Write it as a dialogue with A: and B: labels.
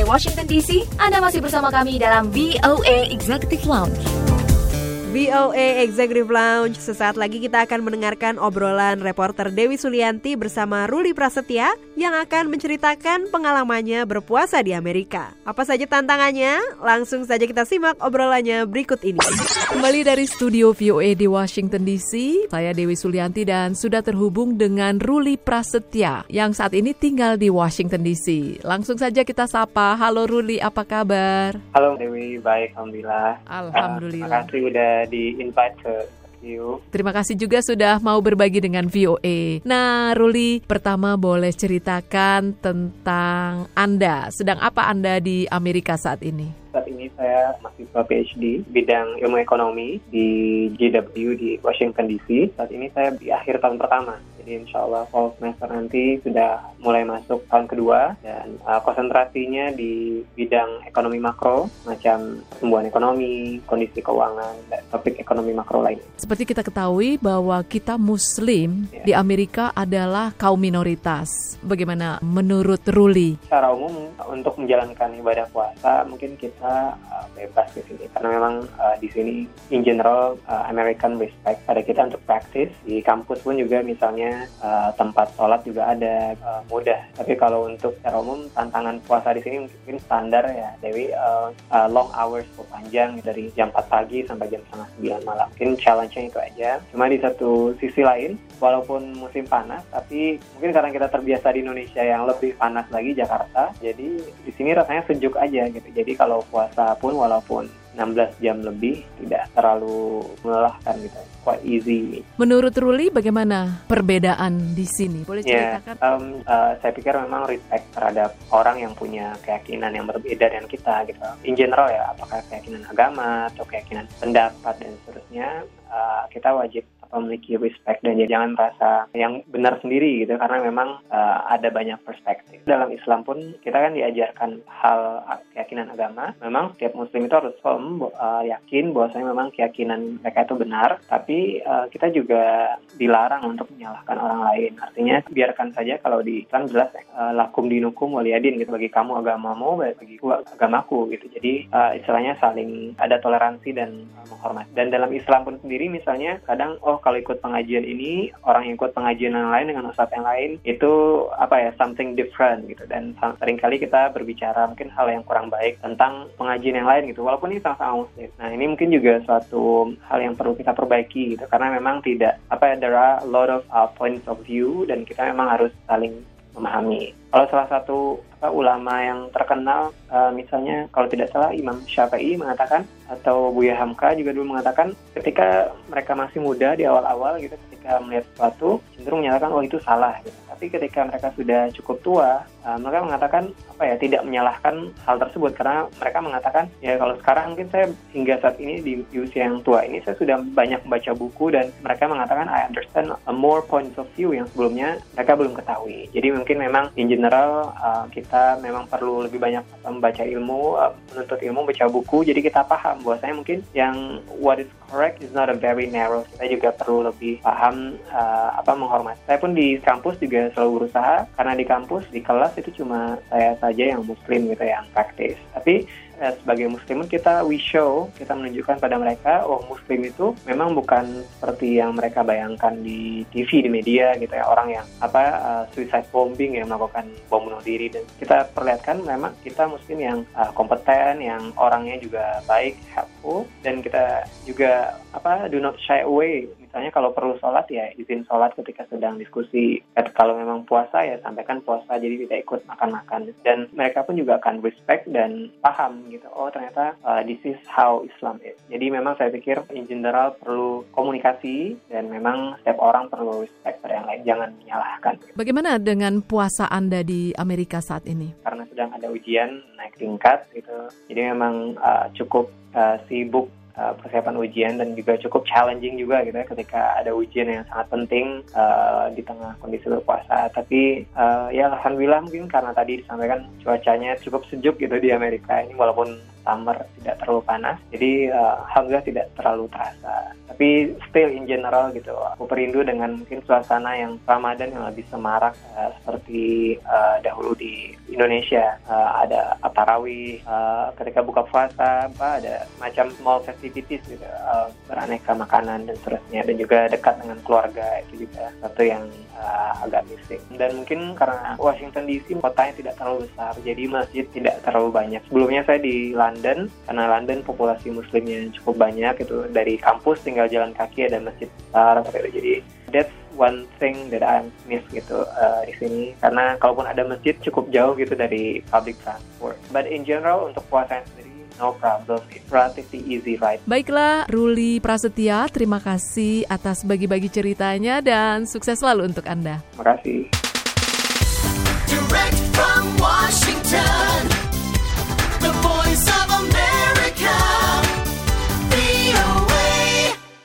A: Washington DC. Anda masih bersama kami dalam VOA Executive Lounge.
B: VOA Executive Lounge. Sesaat lagi kita akan mendengarkan obrolan reporter Dewi Sulianti bersama Ruli Prasetya yang akan menceritakan pengalamannya berpuasa di Amerika. Apa saja tantangannya? Langsung saja kita simak obrolannya berikut ini.
C: Kembali dari studio VOA di Washington DC, saya Dewi Sulianti dan sudah terhubung dengan Ruli Prasetya yang saat ini tinggal di Washington DC. Langsung saja kita sapa. Halo Ruli, apa kabar?
D: Halo Dewi, baik, alhamdulillah.
C: Alhamdulillah.
D: Terima kasih udah di-invite ke you.
C: Terima kasih juga sudah mau berbagi dengan VOA. Nah, Ruli, pertama boleh ceritakan tentang Anda. Sedang apa Anda di Amerika saat ini?
D: Saat ini saya mahasiswa PhD bidang ilmu ekonomi di GW di Washington DC. Saat ini saya di akhir tahun pertama. Jadi insya Allah fall semester nanti sudah mulai masuk tahun kedua dan konsentrasinya di bidang ekonomi makro, macam pertumbuhan ekonomi, kondisi keuangan, dan topik ekonomi makro lainnya.
C: Seperti kita ketahui bahwa kita Muslim di Amerika adalah kaum minoritas. Bagaimana menurut Ruli?
D: Secara umum untuk menjalankan ibadah puasa mungkin kita bebas di sini karena memang di sini in general American respect pada kita untuk praktis. Di kampus pun juga misalnya tempat sholat juga ada mudah. Tapi kalau untuk secara umum tantangan puasa di sini mungkin standar ya Dewi, long hours panjang dari jam 4 pagi sampai jam 8:30 malam. Mungkin challenge-nya itu aja. Cuma di satu sisi lain walaupun musim panas tapi mungkin karena kita terbiasa di Indonesia yang lebih panas lagi Jakarta, jadi di sini rasanya sejuk aja gitu. Jadi kalau puasa pun walaupun 16 jam lebih tidak terlalu melelahkan gitu, quite easy.
C: Menurut Ruli bagaimana perbedaan di sini? Boleh ceritakan?
D: Saya pikir memang respect terhadap orang yang punya keyakinan yang berbeda dengan kita gitu. In general ya, apakah keyakinan agama atau keyakinan pendapat dan seterusnya, kita wajib memiliki respect dan jangan merasa yang benar sendiri gitu karena memang ada banyak perspektif. Dalam Islam pun kita kan diajarkan hal keyakinan agama. Memang setiap muslim itu harus yakin bahwasanya memang keyakinan mereka itu benar, tapi kita juga dilarang untuk menyalahkan orang lain. Artinya biarkan saja kalau di Islam jelas lakum dinukum waliyadin gitu, bagi kamu agamamu, bagi agamaku gitu. Jadi istilahnya saling ada toleransi dan menghormati. Dan dalam Islam pun sendiri misalnya kadang kalau ikut pengajian ini, orang yang ikut pengajian yang lain dengan ustadz yang lain, itu something different gitu. Dan seringkali kita berbicara mungkin hal yang kurang baik tentang pengajian yang lain gitu, walaupun ini sama-sama muslim. Nah ini mungkin juga suatu hal yang perlu kita perbaiki gitu, karena memang there are a lot of points of view dan kita memang harus saling memahami. Kalau salah satu ulama yang terkenal, misalnya kalau tidak salah Imam Syafi'i mengatakan, atau Buya Hamka juga dulu mengatakan, ketika mereka masih muda di awal-awal gitu, ketika melihat sesuatu cenderung menyatakan itu salah gitu. Tapi ketika mereka sudah cukup tua, mereka mengatakan tidak menyalahkan hal tersebut karena mereka mengatakan ya kalau sekarang mungkin saya hingga saat ini di usia yang tua ini saya sudah banyak membaca buku dan mereka mengatakan I understand more points of view yang sebelumnya mereka belum ketahui. Jadi mungkin memang in general kita memang perlu lebih banyak membaca ilmu, menuntut ilmu, baca buku, jadi kita paham bahwasanya mungkin yang what is correct is not a very narrow. Kita juga perlu lebih paham menghormati. Saya pun di kampus juga selalu berusaha karena di kampus di kelas itu cuma saya saja yang muslim gitu yang praktis. Tapi sebagai muslimun kita kita menunjukkan pada mereka muslim itu memang bukan seperti yang mereka bayangkan di TV, di media gitu ya, orang yang suicide bombing yang melakukan bom bunuh diri. Dan kita perlihatkan memang kita muslim yang kompeten, yang orangnya juga baik, helpful, dan kita juga do not shy away. Misalnya kalau perlu sholat ya izin sholat ketika sedang diskusi. Kalau memang puasa ya sampaikan puasa, jadi tidak ikut makan-makan. Dan mereka pun juga akan respect dan paham gitu. Ternyata this is how Islam is. Jadi memang saya pikir in general perlu komunikasi dan memang setiap orang perlu respect pada yang lain, jangan menyalahkan.
C: Bagaimana dengan puasa Anda di Amerika saat ini?
D: Karena sedang ada ujian naik tingkat gitu. Jadi memang cukup sibuk persiapan ujian dan juga cukup challenging juga gitu ya ketika ada ujian yang sangat penting di tengah kondisi berpuasa. Tapi ya alhamdulillah mungkin karena tadi disampaikan cuacanya cukup sejuk gitu di Amerika ini, walaupun summer tidak terlalu panas, jadi alhamdulillah tidak terlalu terasa. Tapi still in general gitu, aku perindu dengan mungkin suasana yang Ramadan yang lebih semarak seperti dahulu di Indonesia. Ada tarawih, ketika buka puasa, ada macam small festivities gitu, beraneka makanan dan seterusnya, dan juga dekat dengan keluarga, itu juga satu yang agak missing. Dan mungkin karena Washington DC kotanya tidak terlalu besar, jadi masjid tidak terlalu banyak. Sebelumnya saya di London, karena London populasi muslimnya cukup banyak, itu dari kampus tinggal jalan kaki ada masjid besar. Jadi that's one thing that I miss gitu di sini, karena kalaupun ada masjid cukup jauh gitu dari public transport. But in general untuk puasa sendiri no problem, it's relatively easy, right?
C: Baiklah, Ruli Prasetya, terima kasih atas bagi-bagi ceritanya dan sukses selalu untuk Anda.
D: Terima kasih.
E: Direct from Washington.